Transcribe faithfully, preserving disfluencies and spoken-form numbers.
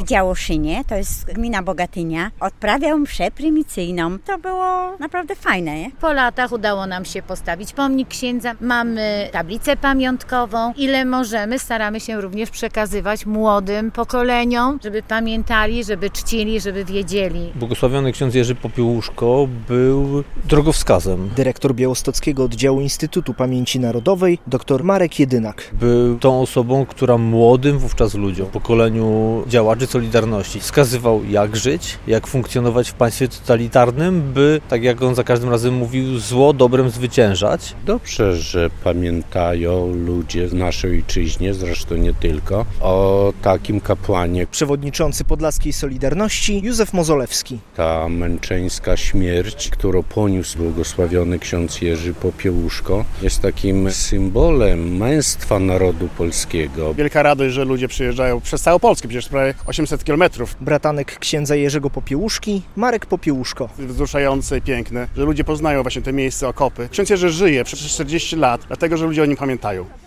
Działoszynie, to jest gmina Bogatynia, odprawiał mszę prymicyjną. To było naprawdę fajne, nie? Po latach udało nam się postawić pomnik księdza, mamy tablicę pamiątkową. Ile możemy, staramy się również przekazywać młodym pokoleniom, żeby pamiętali, żeby czcili, żeby wiedzieli. Błogosławiony ksiądz Jerzy Popiełuszko był drogowskazem. Dyrektor białostockiego oddziału Instytutu Pamięci Narodowej, dr Marek Jedynak. Był tą osobą, która młodym wówczas ludziom, pokoleniu działaczy Solidarności, wskazywał, jak żyć, jak funkcjonować w państwie totalitarnym, by, tak jak on za każdym razem mówił, zło dobrem zwyciężać. Dobrze, że pamiętają ludzie w naszej ojczyźnie, zresztą nie tylko, o takim kapłanie. Przewodniczący Podlaskiej Solidarności Józef Mozolewski. Ta męczeńska śmierć, którą poniósł błogosławiony ksiądz Jerzy Popiełuszko, jest takim symbolem męstwa narodu polskiego. Wielka radość, że ludzie przyjeżdżają przez całą Polskę, przecież prawie osiemset kilometrów. Bratanek księdza Jerzego Popiełuszki, Marek Popiełuszko. Wzruszające i piękne, że ludzie poznają właśnie te miejsce, okopy. Ksiądz Jerzy żyje przez czterdzieści lat, dlatego że ludzie o nim pamiętają.